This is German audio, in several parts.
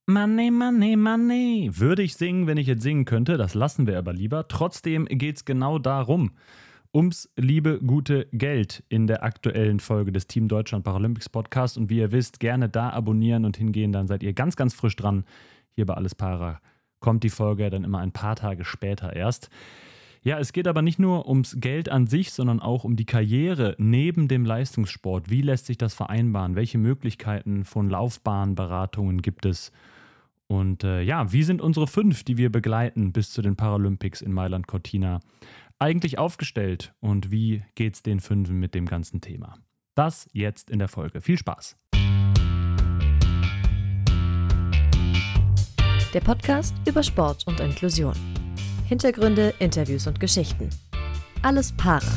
Money, money, money. Würde ich singen, wenn ich jetzt singen könnte. Das lassen wir aber lieber. Trotzdem geht es genau darum. Ums liebe, gute Geld in der aktuellen Folge des Team Deutschland Paralympics Podcast. Und wie ihr wisst, gerne da abonnieren und hingehen. Dann seid ihr ganz, ganz frisch dran. Hier bei Alles Para kommt die Folge dann immer ein paar Tage später erst. Ja, es geht aber nicht nur ums Geld an sich, sondern auch um die Karriere neben dem Leistungssport. Wie lässt sich das vereinbaren? Welche Möglichkeiten von Laufbahnberatungen gibt es? Und wie sind unsere 5, die wir begleiten bis zu den Paralympics in Mailand Cortina, eigentlich aufgestellt? Und wie geht's den 5 mit dem ganzen Thema? Das jetzt in der Folge. Viel Spaß! Der Podcast über Sport und Inklusion. Hintergründe, Interviews und Geschichten. Alles Para.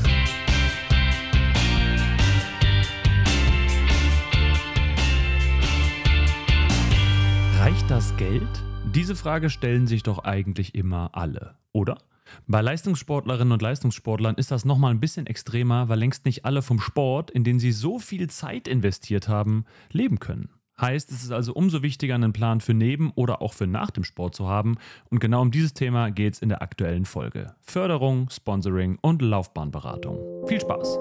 Reicht das Geld? Diese Frage stellen sich doch eigentlich immer alle, oder? Bei Leistungssportlerinnen und Leistungssportlern ist das nochmal ein bisschen extremer, weil längst nicht alle vom Sport, in den sie so viel Zeit investiert haben, leben können. Heißt, es ist also umso wichtiger, einen Plan für neben oder auch für nach dem Sport zu haben. Und genau um dieses Thema geht es in der aktuellen Folge. Förderung, Sponsoring und Laufbahnberatung. Viel Spaß!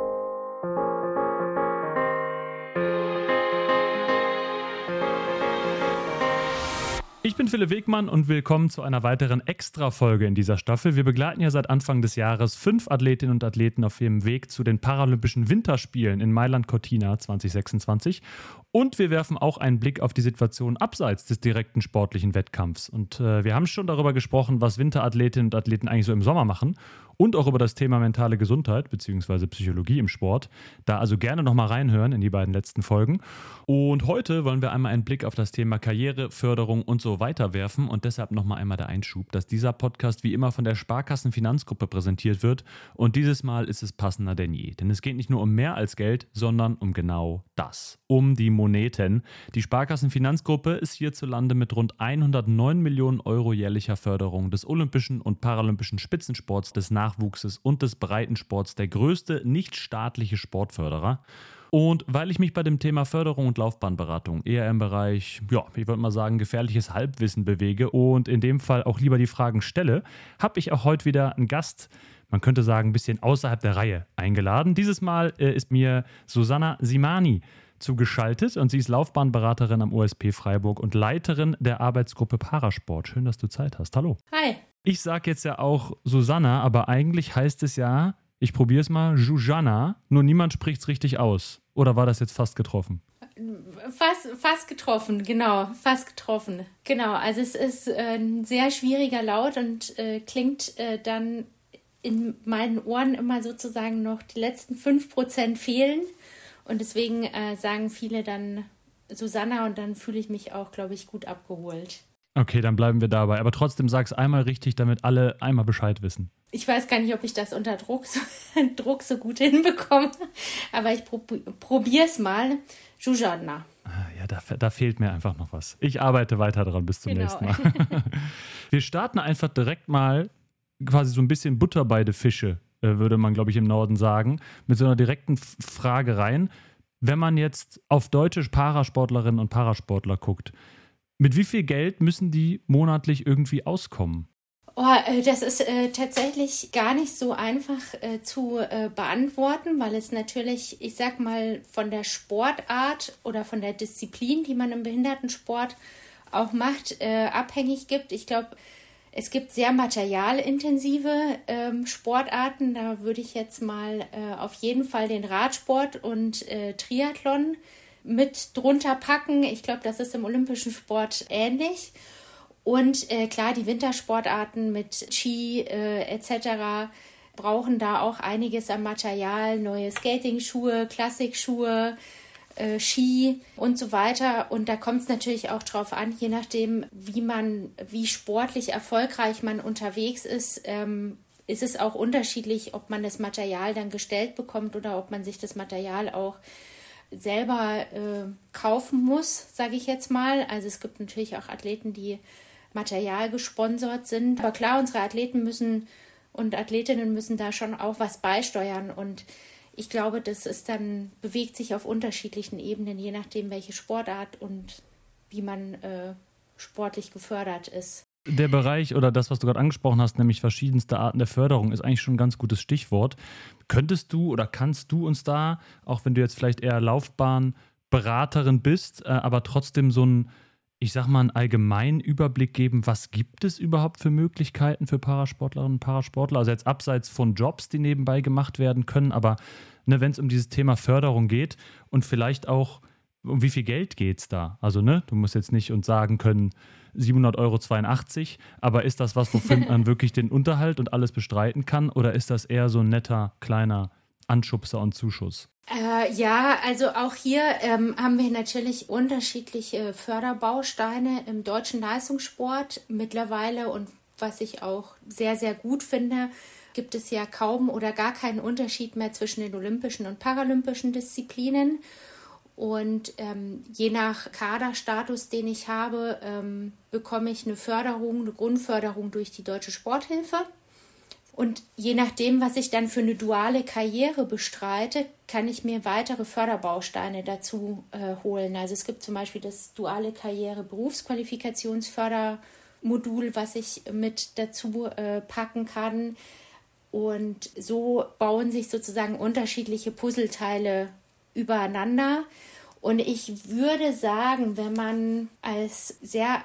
Ich bin Philipp Wegmann und willkommen zu einer weiteren Extra-Folge in dieser Staffel. Wir begleiten ja seit Anfang des Jahres 5 Athletinnen und Athleten auf ihrem Weg zu den Paralympischen Winterspielen in Mailand Cortina 2026. Und wir werfen auch einen Blick auf die Situation abseits des direkten sportlichen Wettkampfs. Und wir haben schon darüber gesprochen, was Winterathletinnen und Athleten eigentlich so im Sommer machen. Und auch über das Thema mentale Gesundheit bzw. Psychologie im Sport. Da also gerne nochmal reinhören in die beiden letzten Folgen. Und heute wollen wir einmal einen Blick auf das Thema Karriere, Förderung und so weiter werfen. Und deshalb nochmal einmal der Einschub, dass dieser Podcast wie immer von der Sparkassen-Finanzgruppe präsentiert wird. Und dieses Mal ist es passender denn je. Denn es geht nicht nur um mehr als Geld, sondern um genau das. Um die Moneten. Die Sparkassen-Finanzgruppe ist hierzulande mit rund 109 Millionen Euro jährlicher Förderung des olympischen und paralympischen Spitzensports, des Nachwuchses und des Breitensports der größte nichtstaatliche Sportförderer. Und weil ich mich bei dem Thema Förderung und Laufbahnberatung eher im Bereich, ich würde mal sagen, gefährliches Halbwissen bewege und in dem Fall auch lieber die Fragen stelle, habe ich auch heute wieder einen Gast, man könnte sagen, ein bisschen außerhalb der Reihe eingeladen. Dieses Mal ist mir Susanna Simani zugeschaltet und sie ist Laufbahnberaterin am OSP Freiburg und Leiterin der Arbeitsgruppe Parasport. Schön, dass du Zeit hast. Hallo. Hi. Ich sage jetzt ja auch Susanna, aber eigentlich heißt es ja, ich probiere es mal, Zuzana, nur niemand spricht es richtig aus. Oder war das jetzt fast getroffen? Fast getroffen, genau, fast getroffen. Genau, also es ist ein sehr schwieriger Laut und klingt dann in meinen Ohren immer sozusagen noch die letzten 5% fehlen. Und deswegen sagen viele dann Susanna und dann fühle ich mich auch, glaube ich, gut abgeholt. Okay, dann bleiben wir dabei. Aber trotzdem sag's einmal richtig, damit alle einmal Bescheid wissen. Ich weiß gar nicht, ob ich das unter Druck so gut hinbekomme, aber ich probiere es mal. Zuzana. Ja, da fehlt mir einfach noch was. Ich arbeite weiter dran bis zum nächsten Mal. Wir starten einfach direkt mal quasi so ein bisschen Butter bei die Fische, würde man, glaube ich, im Norden sagen, mit so einer direkten Frage rein. Wenn man jetzt auf deutsche Parasportlerinnen und Parasportler guckt, mit wie viel Geld müssen die monatlich irgendwie auskommen? Das ist tatsächlich gar nicht so einfach zu beantworten, weil es natürlich, ich sag mal, von der Sportart oder von der Disziplin, die man im Behindertensport auch macht, abhängig gibt. Ich glaube, es gibt sehr materialintensive Sportarten. Da würde ich jetzt mal auf jeden Fall den Radsport und Triathlon mit drunter packen. Ich glaube, das ist im olympischen Sport ähnlich. Und klar, die Wintersportarten mit Ski etc. brauchen da auch einiges an Material, neue Skating-Schuhe, Klassikschuhe, Ski und so weiter. Und da kommt es natürlich auch drauf an, je nachdem, wie sportlich erfolgreich man unterwegs ist, ist es auch unterschiedlich, ob man das Material dann gestellt bekommt oder ob man sich das Material auch selber kaufen muss, sage ich jetzt mal. Also es gibt natürlich auch Athleten, die Material gesponsert sind. Aber klar, unsere Athleten und Athletinnen müssen da schon auch was beisteuern. Und ich glaube, das ist dann, bewegt sich auf unterschiedlichen Ebenen, je nachdem, welche Sportart und wie man sportlich gefördert ist. Der Bereich oder das, was du gerade angesprochen hast, nämlich verschiedenste Arten der Förderung, ist eigentlich schon ein ganz gutes Stichwort. Könntest du oder kannst du uns da, auch wenn du jetzt vielleicht eher Laufbahnberaterin bist, aber trotzdem so ein, ich sag mal, einen allgemeinen Überblick geben, was gibt es überhaupt für Möglichkeiten für Parasportlerinnen und Parasportler? Also jetzt abseits von Jobs, die nebenbei gemacht werden können, aber ne, wenn es um dieses Thema Förderung geht und vielleicht auch, um wie viel Geld geht es da? Also ne, du musst jetzt nicht uns sagen können, 700,82 €, aber ist das was, wofür man wirklich den Unterhalt und alles bestreiten kann, oder ist das eher so ein netter, kleiner Anschubser und Zuschuss? Ja, also auch hier haben wir natürlich unterschiedliche Förderbausteine im deutschen Leistungssport mittlerweile, und was ich auch sehr, sehr gut finde, gibt es ja kaum oder gar keinen Unterschied mehr zwischen den olympischen und paralympischen Disziplinen. Und je nach Kaderstatus, den ich habe, bekomme ich eine Förderung, eine Grundförderung durch die Deutsche Sporthilfe. Und je nachdem, was ich dann für eine duale Karriere bestreite, kann ich mir weitere Förderbausteine dazu holen. Also es gibt zum Beispiel das duale Karriere Berufsqualifikationsfördermodul, was ich mit dazu packen kann. Und so bauen sich sozusagen unterschiedliche Puzzleteile übereinander. Und ich würde sagen, wenn man als sehr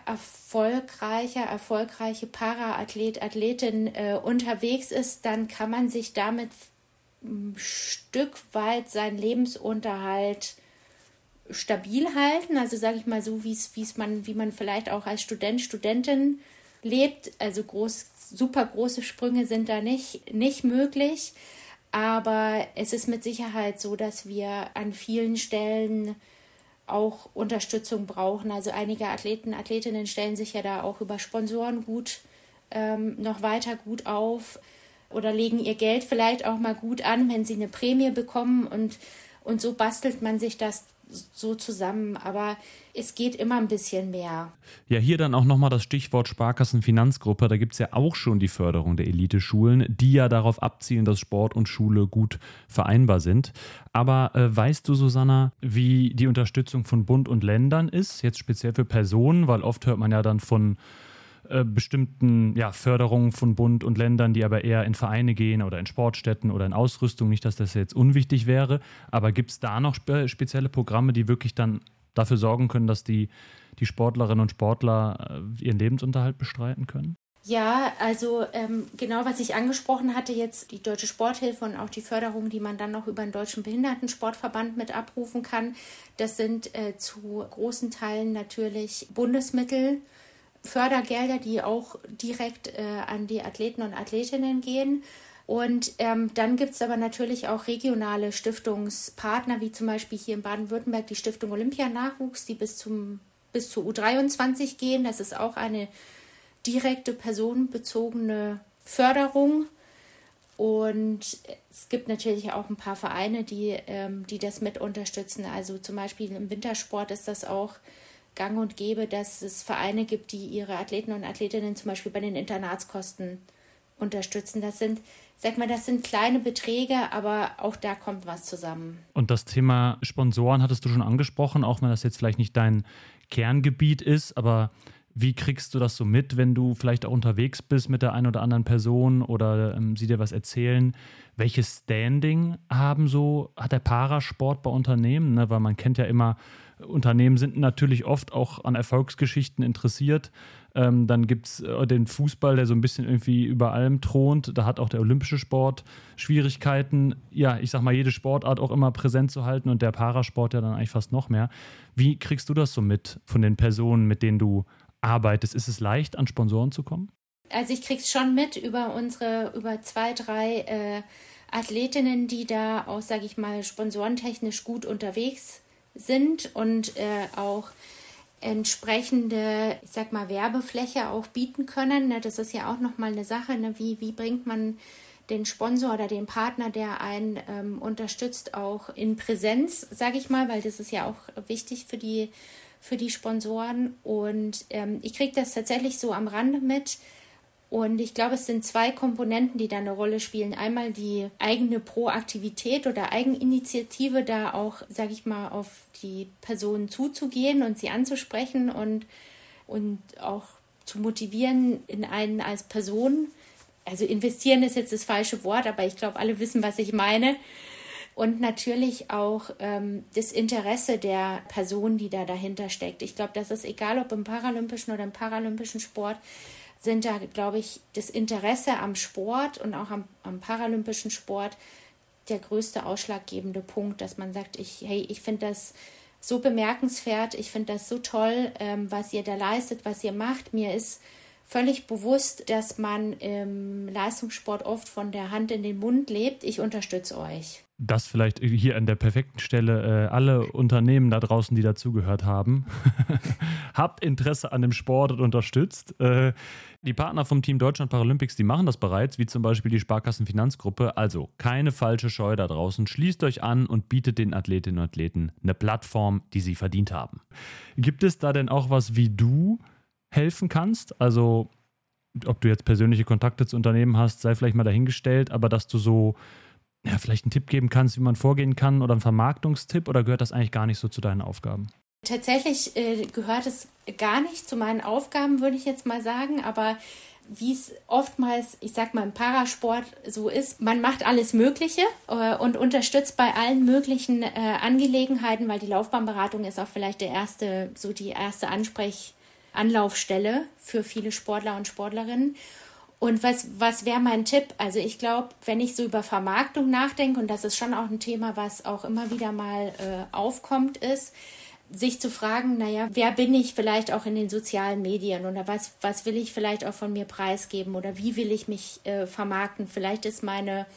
erfolgreiche Paraathlet, Athletin unterwegs ist, dann kann man sich damit ein Stück weit seinen Lebensunterhalt stabil halten. Also sage ich mal so, wie man vielleicht auch als Studentin lebt. Also super große Sprünge sind da nicht möglich. Aber es ist mit Sicherheit so, dass wir an vielen Stellen auch Unterstützung brauchen. Also einige Athletinnen stellen sich ja da auch über Sponsoren noch weiter gut auf oder legen ihr Geld vielleicht auch mal gut an, wenn sie eine Prämie bekommen. Und so bastelt man sich das so zusammen, aber es geht immer ein bisschen mehr. Ja, hier dann auch nochmal das Stichwort Sparkassenfinanzgruppe. Da gibt es ja auch schon die Förderung der Eliteschulen, die ja darauf abzielen, dass Sport und Schule gut vereinbar sind. Aber weißt du, Susanna, wie die Unterstützung von Bund und Ländern ist, jetzt speziell für Personen, weil oft hört man ja dann von bestimmten Förderungen von Bund und Ländern, die aber eher in Vereine gehen oder in Sportstätten oder in Ausrüstung. Nicht, dass das jetzt unwichtig wäre, aber gibt es da noch spezielle Programme, die wirklich dann dafür sorgen können, dass die Sportlerinnen und Sportler ihren Lebensunterhalt bestreiten können? Ja, also genau, was ich angesprochen hatte, jetzt die Deutsche Sporthilfe und auch die Förderung, die man dann noch über den Deutschen Behindertensportverband mit abrufen kann, das sind zu großen Teilen natürlich Bundesmittel, Fördergelder, die auch direkt an die Athleten und Athletinnen gehen. Und dann gibt es aber natürlich auch regionale Stiftungspartner, wie zum Beispiel hier in Baden-Württemberg die Stiftung Olympianachwuchs, die bis zur U23 gehen. Das ist auch eine direkte personenbezogene Förderung. Und es gibt natürlich auch ein paar Vereine, die das mit unterstützen. Also zum Beispiel im Wintersport ist das auch gang und gäbe, dass es Vereine gibt, die ihre Athleten und Athletinnen zum Beispiel bei den Internatskosten unterstützen. Das sind kleine Beträge, aber auch da kommt was zusammen. Und das Thema Sponsoren hattest du schon angesprochen, auch wenn das jetzt vielleicht nicht dein Kerngebiet ist, aber wie kriegst du das so mit, wenn du vielleicht auch unterwegs bist mit der einen oder anderen Person oder sie dir was erzählen? Welches Standing hat der Parasport bei Unternehmen? Ne? Weil man kennt ja immer, Unternehmen sind natürlich oft auch an Erfolgsgeschichten interessiert. Dann gibt es den Fußball, der so ein bisschen irgendwie über allem thront. Da hat auch der olympische Sport Schwierigkeiten, ich sag mal, jede Sportart auch immer präsent zu halten und der Parasport ja dann eigentlich fast noch mehr. Wie kriegst du das so mit von den Personen, mit denen du arbeitest? Ist es leicht, an Sponsoren zu kommen? Also ich krieg's schon mit über 2, 3 Athletinnen, die da auch, sage ich mal, sponsorentechnisch gut unterwegs sind und auch entsprechende, ich sag mal, Werbefläche auch bieten können. Das ist ja auch nochmal eine Sache, wie bringt man den Sponsor oder den Partner, der einen unterstützt, auch in Präsenz, sage ich mal, weil das ist ja auch wichtig für die Sponsoren. Und ich kriege das tatsächlich so am Rande mit. Und ich glaube, es sind 2 Komponenten, die da eine Rolle spielen. Einmal die eigene Proaktivität oder Eigeninitiative, da auch, sage ich mal, auf die Personen zuzugehen und sie anzusprechen und und auch zu motivieren in einen als Person. Also investieren ist jetzt das falsche Wort, aber ich glaube, alle wissen, was ich meine. Und natürlich auch das Interesse der Person, die da dahinter steckt. Ich glaube, das ist egal, ob im paralympischen oder im paralympischen Sport, sind da, glaube ich, das Interesse am Sport und auch am paralympischen Sport der größte ausschlaggebende Punkt, dass man sagt, ich finde das so bemerkenswert, ich finde das so toll, was ihr da leistet, was ihr macht. Mir ist völlig bewusst, dass man im Leistungssport oft von der Hand in den Mund lebt. Ich unterstütze euch. Das vielleicht hier an der perfekten Stelle alle Unternehmen da draußen, die dazugehört haben. Habt Interesse an dem Sport und unterstützt. Die Partner vom Team Deutschland Paralympics, die machen das bereits, wie zum Beispiel die Sparkassenfinanzgruppe. Also keine falsche Scheu da draußen. Schließt euch an und bietet den Athletinnen und Athleten eine Plattform, die sie verdient haben. Gibt es da denn auch was, wie du helfen kannst? Also ob du jetzt persönliche Kontakte zu Unternehmen hast, sei vielleicht mal dahingestellt, aber dass du so vielleicht einen Tipp geben kannst, wie man vorgehen kann oder einen Vermarktungstipp, oder gehört das eigentlich gar nicht so zu deinen Aufgaben? Tatsächlich gehört es gar nicht zu meinen Aufgaben, würde ich jetzt mal sagen, aber wie es oftmals, ich sag mal, im Parasport so ist, man macht alles Mögliche und unterstützt bei allen möglichen Angelegenheiten, weil die Laufbahnberatung ist auch vielleicht die erste Anlaufstelle für viele Sportler und Sportlerinnen. Und was wäre mein Tipp? Also ich glaube, wenn ich so über Vermarktung nachdenke, und das ist schon auch ein Thema, was auch immer wieder mal aufkommt, ist, sich zu fragen, wer bin ich vielleicht auch in den sozialen Medien oder was will ich vielleicht auch von mir preisgeben oder wie will ich mich vermarkten? Vielleicht ist mein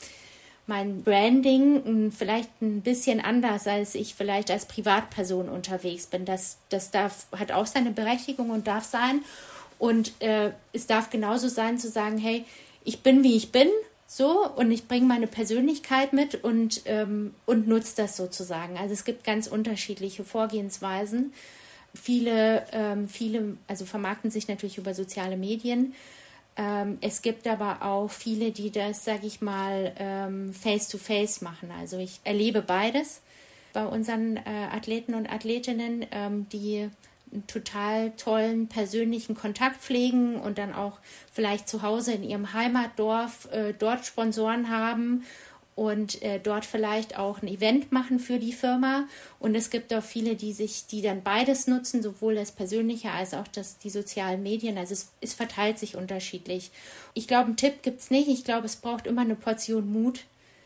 Branding vielleicht ein bisschen anders, als ich vielleicht als Privatperson unterwegs bin. Das hat auch seine Berechtigung und darf sein. Und es darf genauso sein zu sagen, hey, ich bin, wie ich bin, so, und ich bringe meine Persönlichkeit mit und nutze das sozusagen. Also es gibt ganz unterschiedliche Vorgehensweisen. Viele also vermarkten sich natürlich über soziale Medien. Es gibt aber auch viele, die das, sage ich mal, face-to-face machen. Also ich erlebe beides bei unseren Athleten und Athletinnen, die einen total tollen persönlichen Kontakt pflegen und dann auch vielleicht zu Hause in ihrem Heimatdorf dort Sponsoren haben und dort vielleicht auch ein Event machen für die Firma. Und es gibt auch viele, die dann beides nutzen, sowohl das Persönliche als auch die sozialen Medien. Also es verteilt sich unterschiedlich. Ich glaube, einen Tipp gibt es nicht. Ich glaube, es braucht immer eine Portion Mut,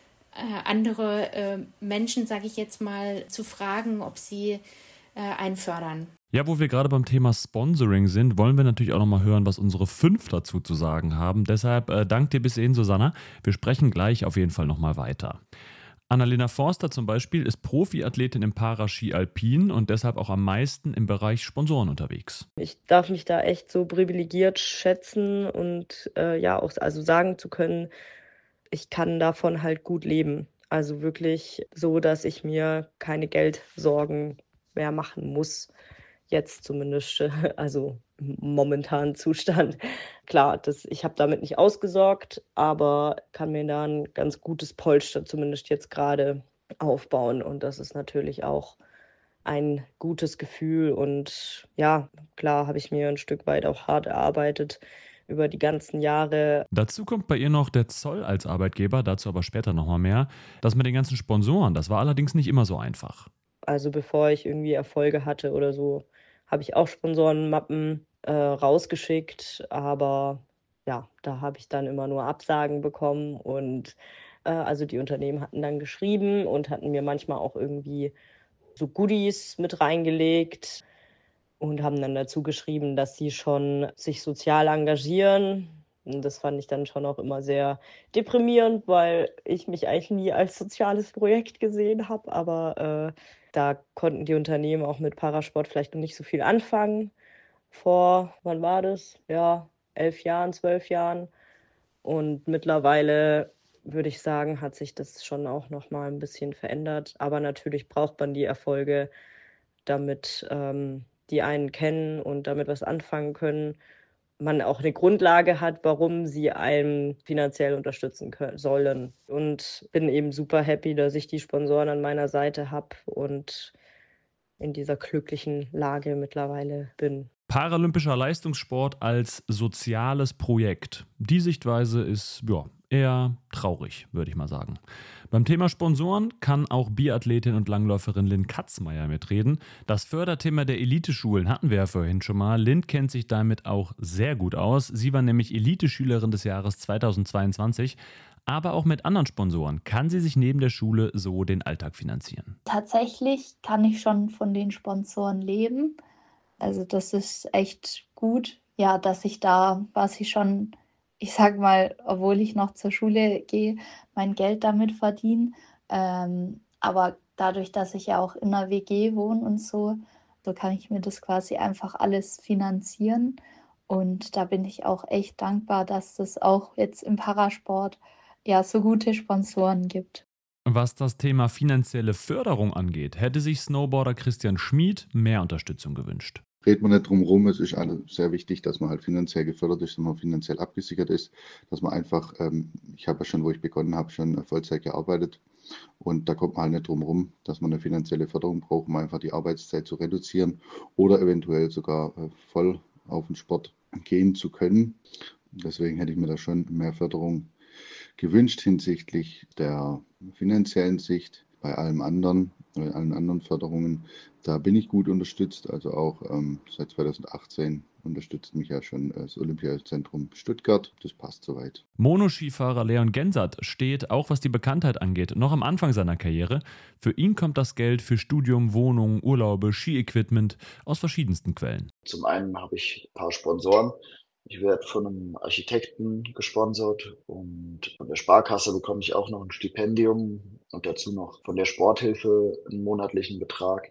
andere Menschen, sage ich jetzt mal, zu fragen, ob sie einen fördern. Ja, wo wir gerade beim Thema Sponsoring sind, wollen wir natürlich auch nochmal hören, was unsere 5 dazu zu sagen haben. Deshalb danke dir bis hierhin, Susanna. Wir sprechen gleich auf jeden Fall nochmal weiter. Annalena Forster zum Beispiel ist Profiathletin im Paraski Alpin und deshalb auch am meisten im Bereich Sponsoren unterwegs. Ich darf mich da echt so privilegiert schätzen und auch also sagen zu können, ich kann davon halt gut leben. Also wirklich so, dass ich mir keine Geldsorgen mehr machen muss. Jetzt zumindest, also im momentanen Zustand. Klar, ich habe damit nicht ausgesorgt, aber kann mir da ein ganz gutes Polster zumindest jetzt gerade aufbauen. Und das ist natürlich auch ein gutes Gefühl. Und ja, klar habe ich mir ein Stück weit auch hart erarbeitet über die ganzen Jahre. Dazu kommt bei ihr noch der Zoll als Arbeitgeber, dazu aber später nochmal mehr. Das mit den ganzen Sponsoren, das war allerdings nicht immer so einfach. Also bevor ich irgendwie Erfolge hatte oder so, habe ich auch Sponsorenmappen rausgeschickt, aber ja, da habe ich dann immer nur Absagen bekommen und also die Unternehmen hatten dann geschrieben und hatten mir manchmal auch irgendwie so Goodies mit reingelegt und haben dann dazu geschrieben, dass sie schon sich sozial engagieren. Und das fand ich dann schon auch immer sehr deprimierend, weil ich mich eigentlich nie als soziales Projekt gesehen habe, aber da konnten die Unternehmen auch mit Parasport vielleicht noch nicht so viel anfangen. Wann war das? Ja, 11 Jahren, 12 Jahren. Und mittlerweile würde ich sagen, hat sich das schon auch noch mal ein bisschen verändert. Aber natürlich braucht man die Erfolge, damit die einen kennen und damit was anfangen können. Man auch eine Grundlage hat, warum sie einen finanziell unterstützen sollen. Und bin eben super happy, dass ich die Sponsoren an meiner Seite habe und in dieser glücklichen Lage mittlerweile bin. Paralympischer Leistungssport als soziales Projekt. Die Sichtweise ist eher traurig, würde ich mal sagen. Beim Thema Sponsoren kann auch Biathletin und Langläuferin Lynn Katzmeier mitreden. Das Förderthema der Eliteschulen hatten wir ja vorhin schon mal. Lynn kennt sich damit auch sehr gut aus. Sie war nämlich Eliteschülerin des Jahres 2022. Aber auch mit anderen Sponsoren kann sie sich neben der Schule so den Alltag finanzieren. Tatsächlich kann ich schon von den Sponsoren leben. Also das ist echt gut, ja, dass ich da quasi schon, ich sag mal, obwohl ich noch zur Schule gehe, mein Geld damit verdiene. Aber dadurch, dass ich ja auch in einer WG wohne und so kann ich mir das quasi einfach alles finanzieren. Und da bin ich auch echt dankbar, dass das auch jetzt im Parasport ja so gute Sponsoren gibt. Was das Thema finanzielle Förderung angeht, hätte sich Snowboarder Christian Schmid mehr Unterstützung gewünscht. Redet man nicht drum rum, es ist sehr wichtig, dass man halt finanziell gefördert ist, dass man finanziell abgesichert ist, dass man einfach, ich habe ja schon, wo ich begonnen habe, schon Vollzeit gearbeitet und da kommt man halt nicht drum rum, dass man eine finanzielle Förderung braucht, um einfach die Arbeitszeit zu reduzieren oder eventuell sogar voll auf den Sport gehen zu können. Deswegen hätte ich mir da schon mehr Förderung gewünscht hinsichtlich der finanziellen Sicht. Bei allen anderen Förderungen, da bin ich gut unterstützt. Also auch seit 2018 unterstützt mich ja schon das Olympiazentrum Stuttgart. Das passt soweit. Monoskifahrer Leon Gensert steht, auch was die Bekanntheit angeht, noch am Anfang seiner Karriere. Für ihn kommt das Geld für Studium, Wohnung, Urlaube, Ski-Equipment aus verschiedensten Quellen. Zum einen habe ich ein paar Sponsoren. Ich werde von einem Architekten gesponsert und von der Sparkasse bekomme ich auch noch ein Stipendium und dazu noch von der Sporthilfe einen monatlichen Betrag.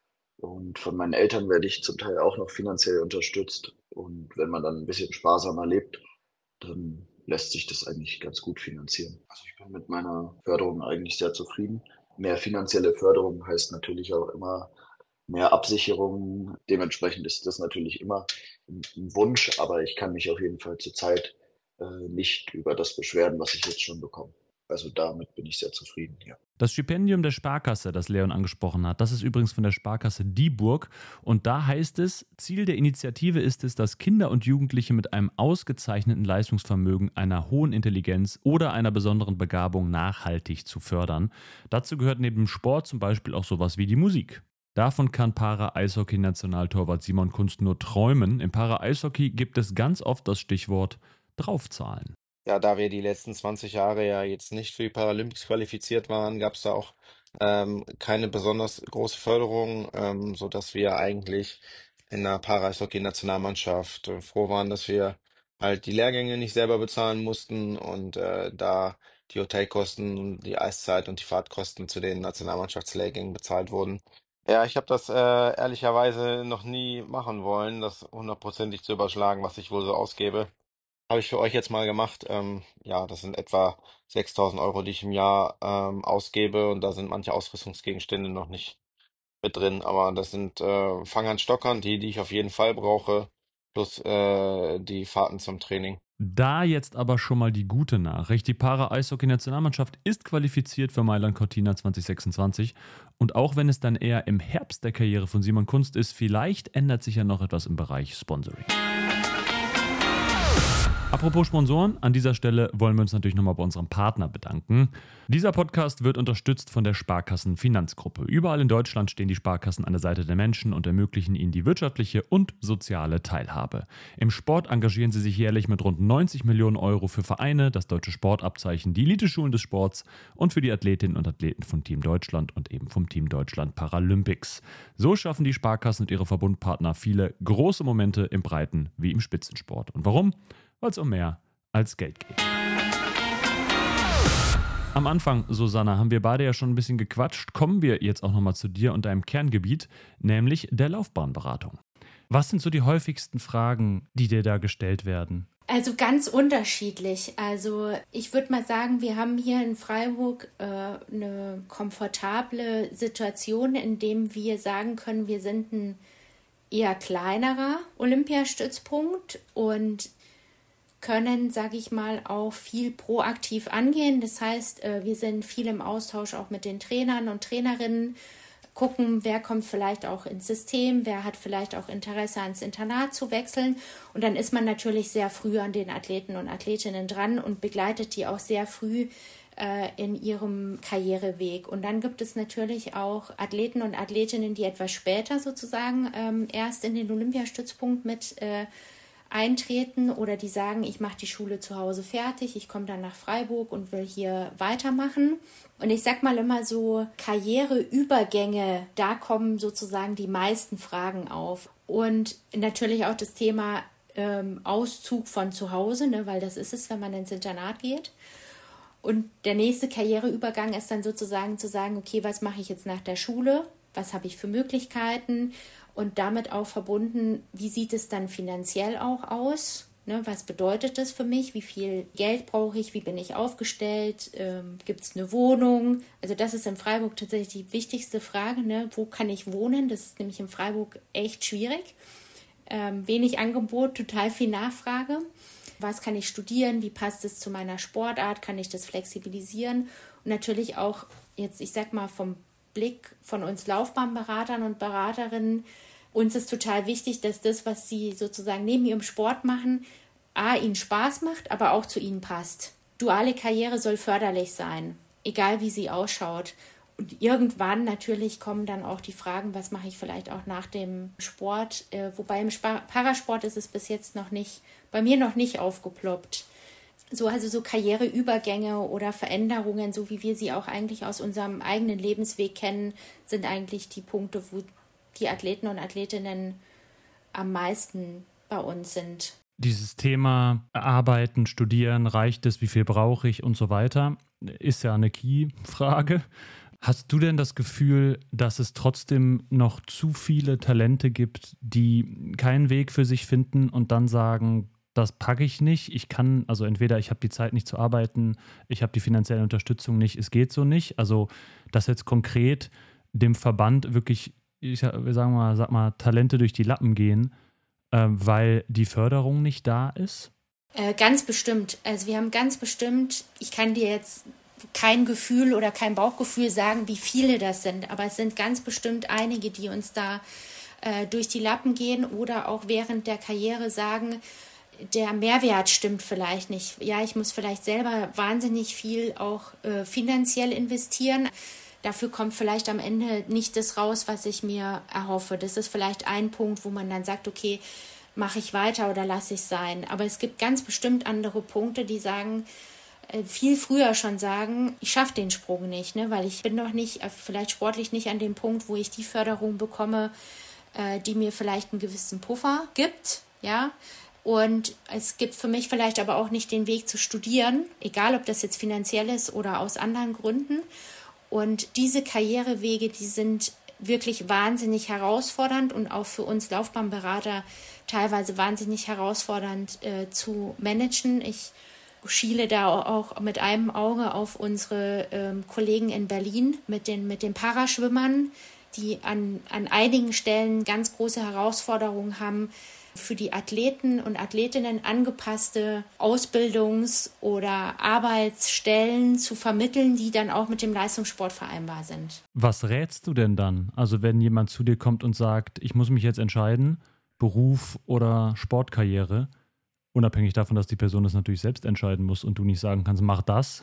Und von meinen Eltern werde ich zum Teil auch noch finanziell unterstützt. Und wenn man dann ein bisschen sparsamer lebt, dann lässt sich das eigentlich ganz gut finanzieren. Also ich bin mit meiner Förderung eigentlich sehr zufrieden. Mehr finanzielle Förderung heißt natürlich auch immer mehr Absicherung. Dementsprechend ist das natürlich immer ein Wunsch, aber ich kann mich auf jeden Fall zurzeit nicht über das beschweren, was ich jetzt schon bekomme. Also damit bin ich sehr zufrieden, ja. Das Stipendium der Sparkasse, das Leon angesprochen hat, das ist übrigens von der Sparkasse Dieburg. Und da heißt es, Ziel der Initiative ist es, dass Kinder und Jugendliche mit einem ausgezeichneten Leistungsvermögen, einer hohen Intelligenz oder einer besonderen Begabung nachhaltig zu fördern. Dazu gehört neben Sport zum Beispiel auch sowas wie die Musik. Davon kann Para-Eishockey-Nationaltorwart Simon Kunst nur träumen. Im Para-Eishockey gibt es ganz oft das Stichwort draufzahlen. Ja, da wir die letzten 20 Jahre ja jetzt nicht für die Paralympics qualifiziert waren, gab es da auch keine besonders große Förderung, sodass wir eigentlich in der Para-Eishockey-Nationalmannschaft froh waren, dass wir halt die Lehrgänge nicht selber bezahlen mussten und da die Hotelkosten, und die Eiszeit und die Fahrtkosten zu den Nationalmannschaftslehrgängen bezahlt wurden. Ja, ich habe das ehrlicherweise noch nie machen wollen, das hundertprozentig zu überschlagen, was ich wohl so ausgebe. Habe ich für euch jetzt mal gemacht. Ja, das sind etwa 6.000 Euro, die ich im Jahr ausgebe und da sind manche Ausrüstungsgegenstände noch nicht mit drin, aber das sind Fangern, Stockern, die ich auf jeden Fall brauche, plus die Fahrten zum Training. Da jetzt aber schon mal die gute Nachricht. Die Para-Eishockey-Nationalmannschaft ist qualifiziert für Mailand Cortina 2026. Und auch wenn es dann eher im Herbst der Karriere von Simon Kunst ist, vielleicht ändert sich ja noch etwas im Bereich Sponsoring. Apropos Sponsoren, an dieser Stelle wollen wir uns natürlich nochmal bei unserem Partner bedanken. Dieser Podcast wird unterstützt von der Sparkassen Finanzgruppe. Überall in Deutschland stehen die Sparkassen an der Seite der Menschen und ermöglichen ihnen die wirtschaftliche und soziale Teilhabe. Im Sport engagieren sie sich jährlich mit rund 90 Millionen Euro für Vereine, das deutsche Sportabzeichen, die Eliteschulen des Sports und für die Athletinnen und Athleten von Team Deutschland und eben vom Team Deutschland Paralympics. So schaffen die Sparkassen und ihre Verbundpartner viele große Momente im Breiten- wie im Spitzensport. Und warum? Weil es um mehr als Geld geht. Am Anfang, Susanna, haben wir beide ja schon ein bisschen gequatscht. Kommen wir jetzt auch nochmal zu dir und deinem Kerngebiet, nämlich der Laufbahnberatung. Was sind so die häufigsten Fragen, die dir da gestellt werden? Also ganz unterschiedlich. Also ich würde mal sagen, wir haben hier in Freiburg eine komfortable Situation, in dem wir sagen können, wir sind ein eher kleinerer Olympiastützpunkt und können, sage ich mal, auch viel proaktiv angehen. Das heißt, wir sind viel im Austausch auch mit den Trainern und Trainerinnen, gucken, wer kommt vielleicht auch ins System, wer hat vielleicht auch Interesse, ans Internat zu wechseln. Und dann ist man natürlich sehr früh an den Athleten und Athletinnen dran und begleitet die auch sehr früh in ihrem Karriereweg. Und dann gibt es natürlich auch Athleten und Athletinnen, die etwas später sozusagen erst in den Olympiastützpunkt mit eintreten oder die sagen, ich mache die Schule zu Hause fertig, ich komme dann nach Freiburg und will hier weitermachen. Und ich sag mal immer so, Karriereübergänge, da kommen sozusagen die meisten Fragen auf. Und natürlich auch das Thema Auszug von zu Hause, ne, weil das ist es, wenn man ins Internat geht. Und der nächste Karriereübergang ist dann sozusagen zu sagen, okay, was mache ich jetzt nach der Schule? Was habe ich für Möglichkeiten? Und damit auch verbunden, wie sieht es dann finanziell auch aus? Ne, was bedeutet das für mich? Wie viel Geld brauche ich? Wie bin ich aufgestellt? Gibt es eine Wohnung? Also das ist in Freiburg tatsächlich die wichtigste Frage. Ne? Wo kann ich wohnen? Das ist nämlich in Freiburg echt schwierig. Wenig Angebot, total viel Nachfrage. Was kann ich studieren? Wie passt es zu meiner Sportart? Kann ich das flexibilisieren? Und natürlich auch jetzt, ich sag mal, vom Blick von uns Laufbahnberatern und Beraterinnen, uns ist total wichtig, dass das, was sie sozusagen neben ihrem Sport machen, ihnen Spaß macht, aber auch zu ihnen passt. Duale Karriere soll förderlich sein, egal wie sie ausschaut. Und irgendwann natürlich kommen dann auch die Fragen, was mache ich vielleicht auch nach dem Sport, wobei im Parasport ist es bis jetzt bei mir noch nicht aufgeploppt. Also so Karriereübergänge oder Veränderungen, so wie wir sie auch eigentlich aus unserem eigenen Lebensweg kennen, sind eigentlich die Punkte, wo die Athleten und Athletinnen am meisten bei uns sind. Dieses Thema Arbeiten, Studieren, reicht es, wie viel brauche ich und so weiter, ist ja eine Key-Frage. Hast du denn das Gefühl, dass es trotzdem noch zu viele Talente gibt, die keinen Weg für sich finden und dann sagen, das packe ich nicht, ich kann, also entweder ich habe die Zeit nicht zu arbeiten, ich habe die finanzielle Unterstützung nicht, es geht so nicht. Also, dass jetzt konkret dem Verband wirklich, sag mal, Talente durch die Lappen gehen, weil die Förderung nicht da ist? Ganz bestimmt. Also wir haben ganz bestimmt, ich kann dir jetzt kein Gefühl oder kein Bauchgefühl sagen, wie viele das sind, aber es sind ganz bestimmt einige, die uns da durch die Lappen gehen oder auch während der Karriere sagen, der Mehrwert stimmt vielleicht nicht. Ja, ich muss vielleicht selber wahnsinnig viel auch finanziell investieren. Dafür kommt vielleicht am Ende nicht das raus, was ich mir erhoffe. Das ist vielleicht ein Punkt, wo man dann sagt, okay, mache ich weiter oder lasse ich es sein. Aber es gibt ganz bestimmt andere Punkte, die sagen, viel früher schon sagen, ich schaffe den Sprung nicht, ne? Weil ich bin noch nicht, vielleicht sportlich nicht an dem Punkt, wo ich die Förderung bekomme, die mir vielleicht einen gewissen Puffer gibt, ja. Und es gibt für mich vielleicht aber auch nicht den Weg zu studieren, egal ob das jetzt finanziell ist oder aus anderen Gründen. Und diese Karrierewege, die sind wirklich wahnsinnig herausfordernd und auch für uns Laufbahnberater teilweise wahnsinnig herausfordernd zu managen. Ich schiele da auch mit einem Auge auf unsere Kollegen in Berlin mit den Paraschwimmern, die an einigen Stellen ganz große Herausforderungen haben, für die Athleten und Athletinnen angepasste Ausbildungs- oder Arbeitsstellen zu vermitteln, die dann auch mit dem Leistungssport vereinbar sind. Was rätst du denn dann? Also wenn jemand zu dir kommt und sagt, ich muss mich jetzt entscheiden, Beruf oder Sportkarriere, unabhängig davon, dass die Person das natürlich selbst entscheiden muss und du nicht sagen kannst, mach das.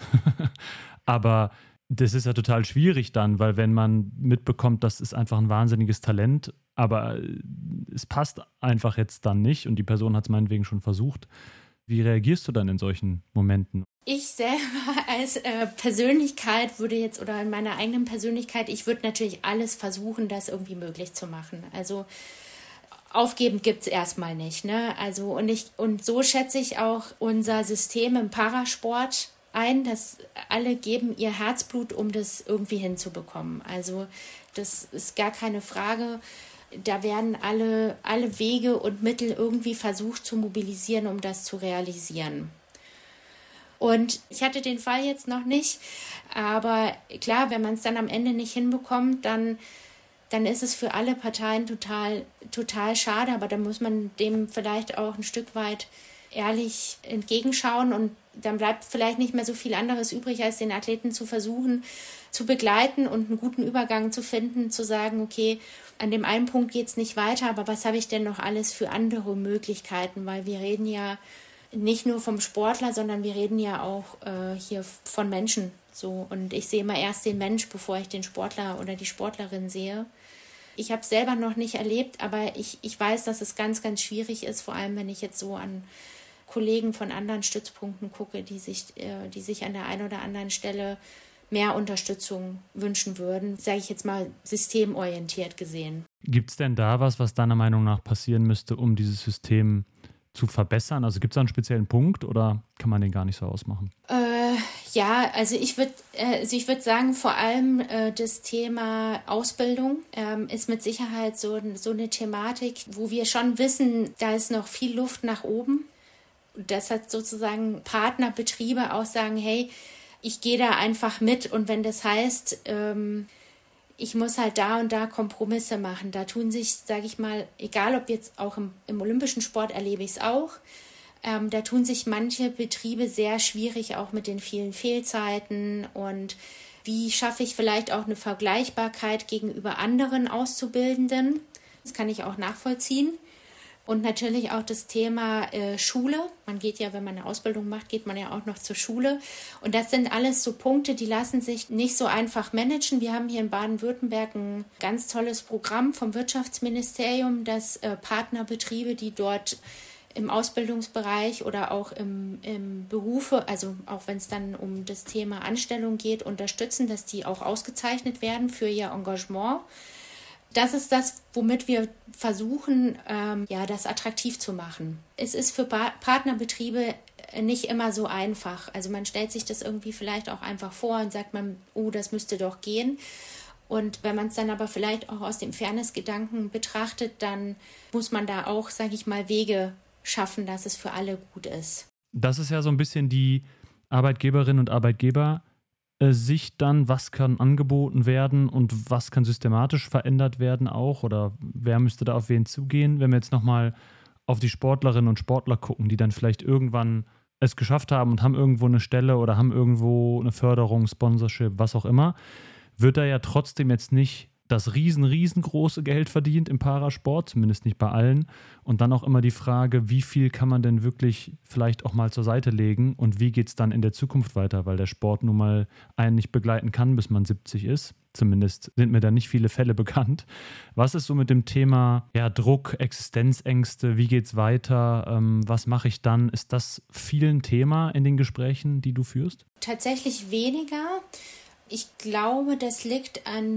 Aber das ist ja total schwierig dann, weil wenn man mitbekommt, das ist einfach ein wahnsinniges Talent, aber es passt einfach jetzt dann nicht und die Person hat es meinetwegen schon versucht. Wie reagierst du dann in solchen Momenten? Ich selber als Persönlichkeit würde jetzt, oder in meiner eigenen Persönlichkeit, ich würde natürlich alles versuchen, das irgendwie möglich zu machen. Also aufgeben gibt es erstmal nicht, ne? Also und so schätze ich auch unser System im Parasport ein, dass alle geben ihr Herzblut, um das irgendwie hinzubekommen. Also das ist gar keine Frage. Da werden alle Wege und Mittel irgendwie versucht zu mobilisieren, um das zu realisieren. Und ich hatte den Fall jetzt noch nicht, aber klar, wenn man es dann am Ende nicht hinbekommt, dann ist es für alle Parteien total schade, aber dann muss man dem vielleicht auch ein Stück weit ehrlich entgegenschauen und dann bleibt vielleicht nicht mehr so viel anderes übrig, als den Athleten zu versuchen, zu begleiten und einen guten Übergang zu finden, zu sagen, okay, an dem einen Punkt geht es nicht weiter, aber was habe ich denn noch alles für andere Möglichkeiten? Weil wir reden ja nicht nur vom Sportler, sondern wir reden ja auch hier von Menschen. So. Und ich sehe immer erst den Mensch, bevor ich den Sportler oder die Sportlerin sehe. Ich habe es selber noch nicht erlebt, aber ich weiß, dass es ganz, ganz schwierig ist, vor allem wenn ich jetzt so an Kollegen von anderen Stützpunkten gucke, die sich an der einen oder anderen Stelle mehr Unterstützung wünschen würden, sage ich jetzt mal systemorientiert gesehen. Gibt es denn da was deiner Meinung nach passieren müsste, um dieses System zu verbessern? Also gibt es da einen speziellen Punkt oder kann man den gar nicht so ausmachen? Ja, also ich würde sagen, vor allem das Thema Ausbildung ist mit Sicherheit so eine Thematik, wo wir schon wissen, da ist noch viel Luft nach oben. Das hat sozusagen Partnerbetriebe auch sagen, hey, ich gehe da einfach mit und wenn das heißt, ich muss halt da und da Kompromisse machen. Da tun sich, sage ich mal, egal ob jetzt auch im olympischen Sport erlebe ich es auch, da tun sich manche Betriebe sehr schwierig, auch mit den vielen Fehlzeiten und wie schaffe ich vielleicht auch eine Vergleichbarkeit gegenüber anderen Auszubildenden. Das kann ich auch nachvollziehen. Und natürlich auch das Thema Schule. Man geht ja, wenn man eine Ausbildung macht, geht man ja auch noch zur Schule. Und das sind alles so Punkte, die lassen sich nicht so einfach managen. Wir haben hier in Baden-Württemberg ein ganz tolles Programm vom Wirtschaftsministerium, das Partnerbetriebe, die dort im Ausbildungsbereich oder auch im Berufe, also auch wenn es dann um das Thema Anstellung geht, unterstützen, dass die auch ausgezeichnet werden für ihr Engagement. Das ist das, womit wir versuchen, das attraktiv zu machen. Es ist für Partnerbetriebe nicht immer so einfach. Also man stellt sich das irgendwie vielleicht auch einfach vor und sagt man, oh, das müsste doch gehen. Und wenn man es dann aber vielleicht auch aus dem Fairness-Gedanken betrachtet, dann muss man da auch, sage ich mal, Wege schaffen, dass es für alle gut ist. Das ist ja so ein bisschen die Arbeitgeberinnen und Arbeitgeber Sicht dann, was kann angeboten werden und was kann systematisch verändert werden auch oder wer müsste da auf wen zugehen, wenn wir jetzt nochmal auf die Sportlerinnen und Sportler gucken, die dann vielleicht irgendwann es geschafft haben und haben irgendwo eine Stelle oder haben irgendwo eine Förderung, Sponsorship, was auch immer, wird da ja trotzdem jetzt nicht das riesengroße Geld verdient im Parasport, zumindest nicht bei allen. Und dann auch immer die Frage, wie viel kann man denn wirklich vielleicht auch mal zur Seite legen und wie geht es dann in der Zukunft weiter, weil der Sport nun mal einen nicht begleiten kann, bis man 70 ist. Zumindest sind mir da nicht viele Fälle bekannt. Was ist so mit dem Thema Druck, Existenzängste, wie geht's weiter, was mache ich dann? Ist das viel ein Thema in den Gesprächen, die du führst? Tatsächlich weniger. Ich glaube, das liegt an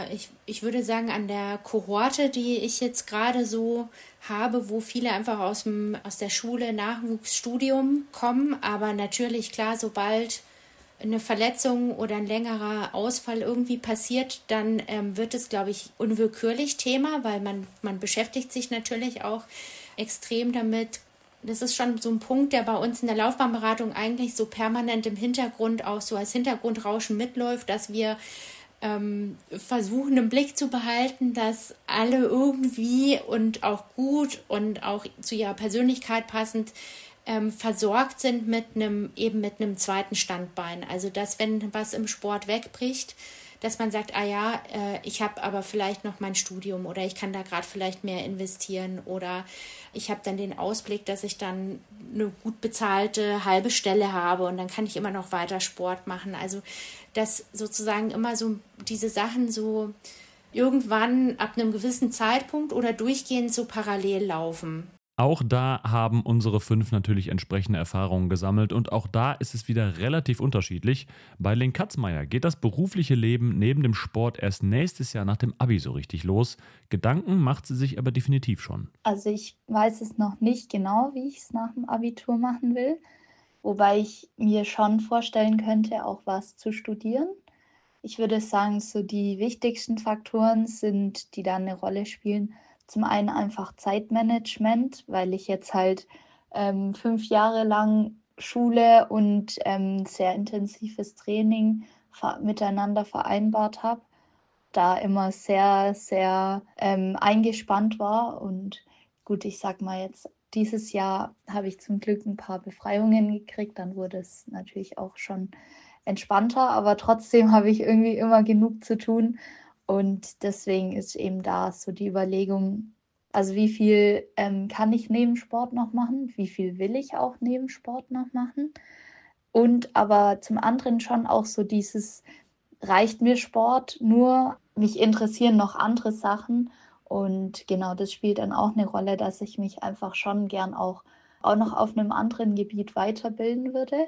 ich würde sagen, an der Kohorte, die ich jetzt gerade so habe, wo viele einfach aus der Schule, Nachwuchsstudium kommen. Aber natürlich, klar, sobald eine Verletzung oder ein längerer Ausfall irgendwie passiert, dann wird es, glaube ich, unwillkürlich Thema, weil man beschäftigt sich natürlich auch extrem damit. Das ist schon so ein Punkt, der bei uns in der Laufbahnberatung eigentlich so permanent im Hintergrund auch so als Hintergrundrauschen mitläuft, dass wir versuchen im Blick zu behalten, dass alle irgendwie und auch gut und auch zu ihrer Persönlichkeit passend versorgt sind mit einem zweiten Standbein. Also dass, wenn was im Sport wegbricht, dass man sagt, ich habe aber vielleicht noch mein Studium oder ich kann da gerade vielleicht mehr investieren oder ich habe dann den Ausblick, dass ich dann eine gut bezahlte halbe Stelle habe und dann kann ich immer noch weiter Sport machen. Also dass sozusagen immer so diese Sachen so irgendwann ab einem gewissen Zeitpunkt oder durchgehend so parallel laufen. Auch da haben unsere 5 natürlich entsprechende Erfahrungen gesammelt und auch da ist es wieder relativ unterschiedlich. Bei Lynn Katzmeier geht das berufliche Leben neben dem Sport erst nächstes Jahr nach dem Abi so richtig los. Gedanken macht sie sich aber definitiv schon. Also ich weiß es noch nicht genau, wie ich es nach dem Abitur machen will, wobei ich mir schon vorstellen könnte, auch was zu studieren. Ich würde sagen, so die wichtigsten Faktoren sind, die da eine Rolle spielen. Zum einen einfach Zeitmanagement, weil ich jetzt halt 5 Jahre lang Schule und sehr intensives Training miteinander vereinbart habe, da immer sehr, sehr eingespannt war. Und gut, ich sag mal jetzt dieses Jahr habe ich zum Glück ein paar Befreiungen gekriegt. Dann wurde es natürlich auch schon entspannter, aber trotzdem habe ich irgendwie immer genug zu tun. Und deswegen ist eben da so die Überlegung, also wie viel kann ich neben Sport noch machen? Wie viel will ich auch neben Sport noch machen? Und aber zum anderen schon auch so dieses, reicht mir Sport nur? Mich interessieren noch andere Sachen. Und genau das spielt dann auch eine Rolle, dass ich mich einfach schon gern auch noch auf einem anderen Gebiet weiterbilden würde.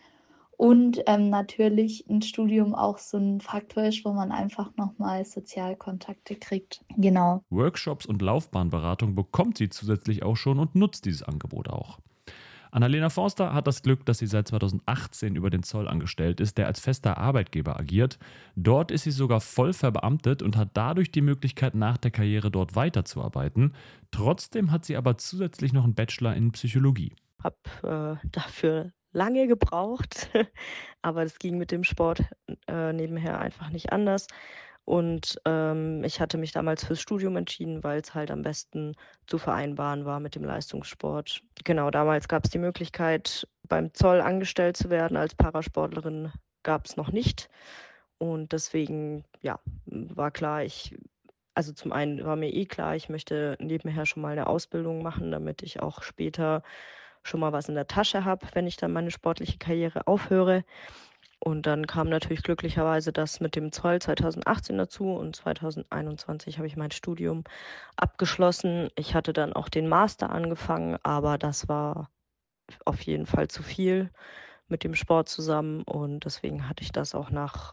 Und natürlich ein Studium auch so ein Faktor ist, wo man einfach nochmal Sozialkontakte kriegt. Genau. Workshops und Laufbahnberatung bekommt sie zusätzlich auch schon und nutzt dieses Angebot auch. Annalena Forster hat das Glück, dass sie seit 2018 über den Zoll angestellt ist, der als fester Arbeitgeber agiert. Dort ist sie sogar voll verbeamtet und hat dadurch die Möglichkeit, nach der Karriere dort weiterzuarbeiten. Trotzdem hat sie aber zusätzlich noch einen Bachelor in Psychologie. Habe dafür lange gebraucht, aber das ging mit dem Sport nebenher einfach nicht anders. Und ich hatte mich damals fürs Studium entschieden, weil es halt am besten zu vereinbaren war mit dem Leistungssport. Genau, damals gab es die Möglichkeit, beim Zoll angestellt zu werden. Als Parasportlerin gab es noch nicht. Und deswegen, ja, war klar, also zum einen war mir klar, ich möchte nebenher schon mal eine Ausbildung machen, damit ich auch später schon mal was in der Tasche habe, wenn ich dann meine sportliche Karriere aufhöre. Und dann kam natürlich glücklicherweise das mit dem Zoll 2018 dazu und 2021 habe ich mein Studium abgeschlossen. Ich hatte dann auch den Master angefangen, aber das war auf jeden Fall zu viel mit dem Sport zusammen und deswegen hatte ich das auch nach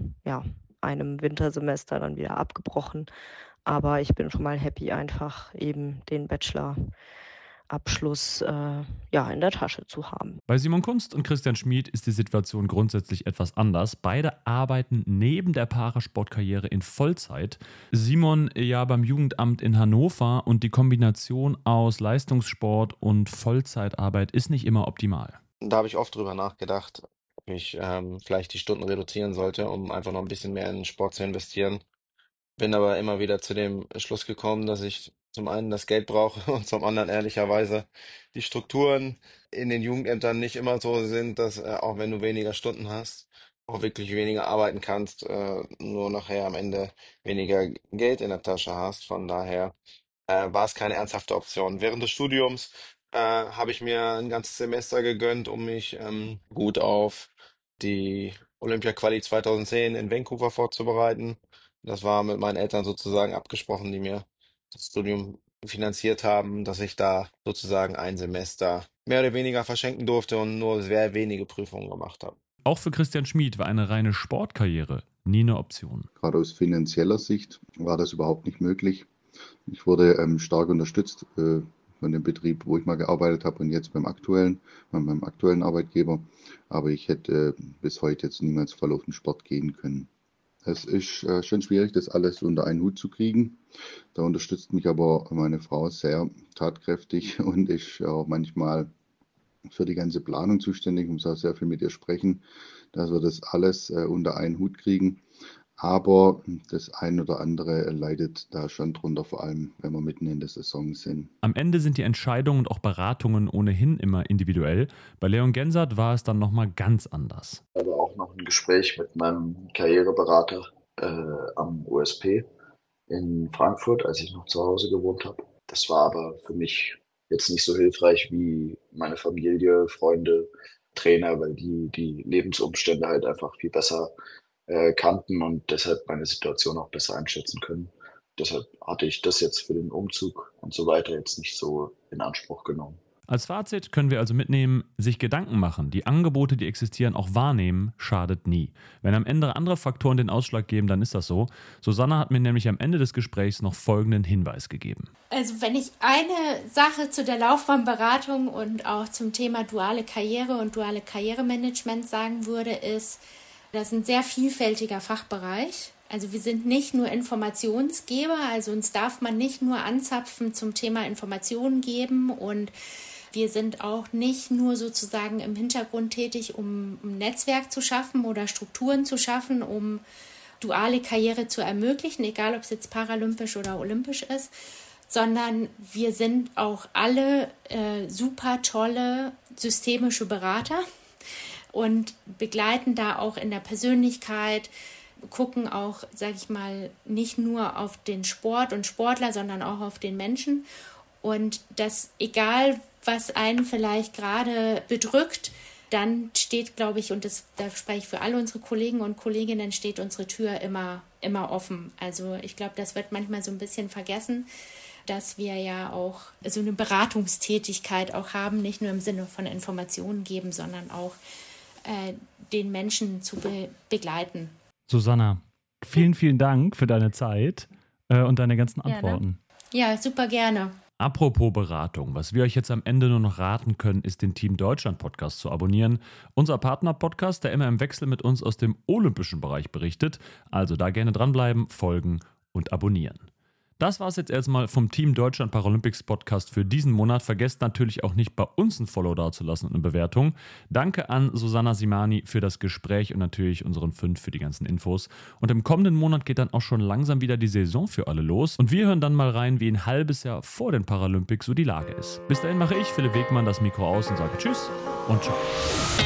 einem Wintersemester dann wieder abgebrochen. Aber ich bin schon mal happy, einfach eben den Bachelor-Abschluss in der Tasche zu haben. Bei Simon Kunst und Christian Schmid ist die Situation grundsätzlich etwas anders. Beide arbeiten neben der Parasportkarriere in Vollzeit. Simon ja beim Jugendamt in Hannover und die Kombination aus Leistungssport und Vollzeitarbeit ist nicht immer optimal. Da habe ich oft drüber nachgedacht, ob ich vielleicht die Stunden reduzieren sollte, um einfach noch ein bisschen mehr in den Sport zu investieren. Bin aber immer wieder zu dem Schluss gekommen, dass ich zum einen das Geld brauche und zum anderen ehrlicherweise die Strukturen in den Jugendämtern nicht immer so sind, dass auch wenn du weniger Stunden hast, auch wirklich weniger arbeiten kannst, nur nachher am Ende weniger Geld in der Tasche hast. Von daher war es keine ernsthafte Option. Während des Studiums habe ich mir ein ganzes Semester gegönnt, um mich gut auf die Olympia-Quali 2010 in Vancouver vorzubereiten. Das war mit meinen Eltern sozusagen abgesprochen, die mir das Studium finanziert haben, dass ich da sozusagen ein Semester mehr oder weniger verschenken durfte und nur sehr wenige Prüfungen gemacht habe. Auch für Christian Schmid war eine reine Sportkarriere nie eine Option. Gerade aus finanzieller Sicht war das überhaupt nicht möglich. Ich wurde stark unterstützt von dem Betrieb, wo ich mal gearbeitet habe und jetzt bei meinem aktuellen Arbeitgeber. Aber ich hätte bis heute jetzt niemals voll auf den Sport gehen können. Es ist schon schwierig, das alles unter einen Hut zu kriegen. Da unterstützt mich aber meine Frau sehr tatkräftig und ist auch manchmal für die ganze Planung zuständig. Ich muss auch sehr viel mit ihr sprechen, dass wir das alles unter einen Hut kriegen. Aber das ein oder andere leidet da schon drunter, vor allem wenn wir mitten in der Saison sind. Am Ende sind die Entscheidungen und auch Beratungen ohnehin immer individuell. Bei Leon Gensert war es dann nochmal ganz anders. Aber auch noch ein Gespräch mit meinem Karriereberater am USP in Frankfurt, als ich noch zu Hause gewohnt habe. Das war aber für mich jetzt nicht so hilfreich wie meine Familie, Freunde, Trainer, weil die Lebensumstände halt einfach viel besser kannten und deshalb meine Situation auch besser einschätzen können. Deshalb hatte ich das jetzt für den Umzug und so weiter jetzt nicht so in Anspruch genommen. Als Fazit können wir also mitnehmen, sich Gedanken machen, die Angebote, die existieren, auch wahrnehmen, schadet nie. Wenn am Ende andere Faktoren den Ausschlag geben, dann ist das so. Susanne hat mir nämlich am Ende des Gesprächs noch folgenden Hinweis gegeben. Also wenn ich eine Sache zu der Laufbahnberatung und auch zum Thema duale Karriere und duale Karrieremanagement sagen würde, ist, das ist ein sehr vielfältiger Fachbereich. Also wir sind nicht nur Informationsgeber, also uns darf man nicht nur anzapfen zum Thema Informationen geben und wir sind auch nicht nur sozusagen im Hintergrund tätig, um ein Netzwerk zu schaffen oder Strukturen zu schaffen, um duale Karriere zu ermöglichen, egal ob es jetzt paralympisch oder olympisch ist, sondern wir sind auch alle super tolle systemische Berater und begleiten da auch in der Persönlichkeit, gucken auch, sage ich mal, nicht nur auf den Sport und Sportler, sondern auch auf den Menschen. Und dass egal, was einen vielleicht gerade bedrückt, dann steht, glaube ich, und da spreche ich für alle unsere Kollegen und Kolleginnen, steht unsere Tür immer offen. Also ich glaube, das wird manchmal so ein bisschen vergessen, dass wir ja auch so eine Beratungstätigkeit auch haben, nicht nur im Sinne von Informationen geben, sondern auch den Menschen zu begleiten. Susanna, vielen, vielen Dank für deine Zeit und deine ganzen Antworten. Ja, super gerne. Apropos Beratung, was wir euch jetzt am Ende nur noch raten können, ist den Team Deutschland Podcast zu abonnieren. Unser Partner-Podcast, der immer im Wechsel mit uns aus dem olympischen Bereich berichtet. Also da gerne dranbleiben, folgen und abonnieren. Das war es jetzt erstmal vom Team Deutschland Paralympics Podcast für diesen Monat. Vergesst natürlich auch nicht, bei uns ein Follow dazulassen und eine Bewertung. Danke an Susanna Simani für das Gespräch und natürlich unseren 5 für die ganzen Infos. Und im kommenden Monat geht dann auch schon langsam wieder die Saison für alle los. Und wir hören dann mal rein, wie ein halbes Jahr vor den Paralympics so die Lage ist. Bis dahin mache ich, Philipp Wegmann, das Mikro aus und sage Tschüss und Ciao.